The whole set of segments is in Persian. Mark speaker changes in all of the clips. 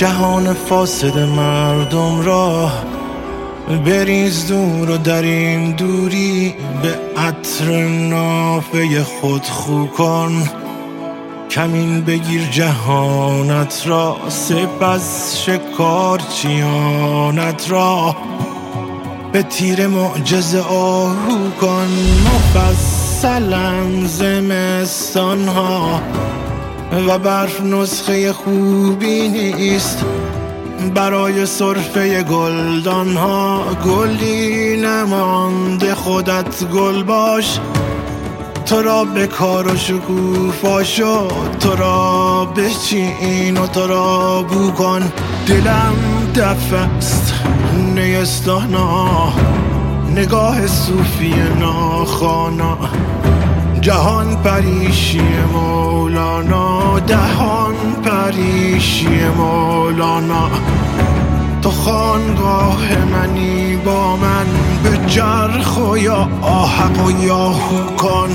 Speaker 1: جهان فاسد مردم را بریز دور و در این دوری به عطر نافه خود خو کن. کمین بگیر جهانت را، سپس شکارچیانت را به تیر معجزه آهو کن. مفصلاً زمستان ها و برف نسخه خوبی نیست برای سرفه گلدان ها. گلی نمانده خودت گل باش، تو را به کار و شکوفا شد، تو را بچین و تو را بو کن. دلم دف است نیستانا، نگاه صوفی ناخوانا، جهان پریشی مولانا، دهان پریشی مولانا. تو خانگاه منی با من، به جرخ و یا آهق و یا هو کن.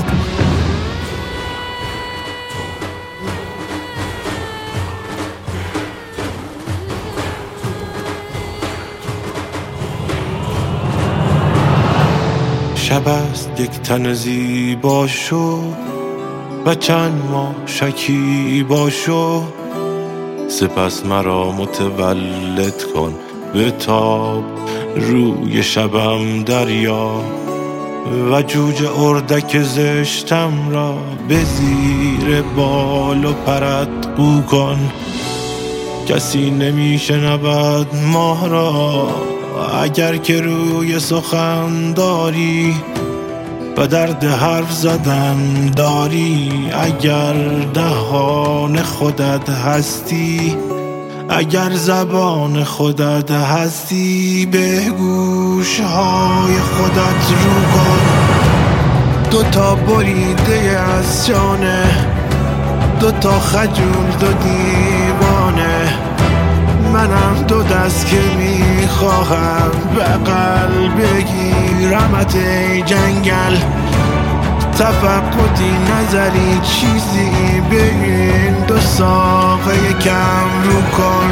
Speaker 1: شب است یک تن زیبا شو و چند ماه شکیبا شو، سپس مرا متولد کن به تاب روی شبم دریا و جوجه اردک زشتم را به زیر بال و پرت قو کن. کسی نمی شنود ماه را اگر که روی سخن داری و درد حرف زدن داری. اگر دهان خودت هستی، اگر زبان خودت هستی، به گوشهای خودت رو کن. دوتا بریده از شانه، دوتا خجول دو دیوانه، منم دو دست که میخواهم بغل بگیرمت ای جنگل. تفقدی نظری چیزی به این دو ساقه کم رو کن.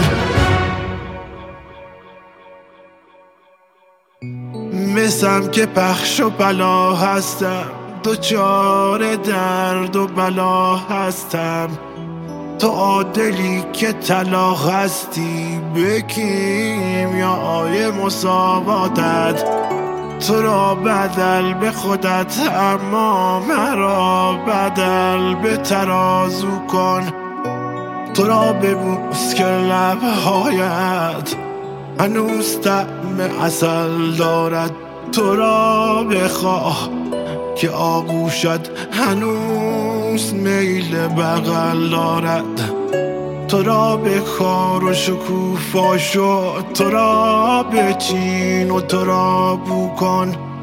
Speaker 1: مثم که پخش و بلا هستم، دوچار درد و بلا هستم. تو عادلی که طلاق هستی به کیمیای مساواتت، تو را بدل به خودت اما مرا بدل به ترازو کن. تو را ببوس که لبهایت هنوز طعم عسل دارد، تو را بخواه که آغوشت هنوز میل بغل دارد. تو را به کار و شکوفا شد، تو را بچین و تو را بو کن.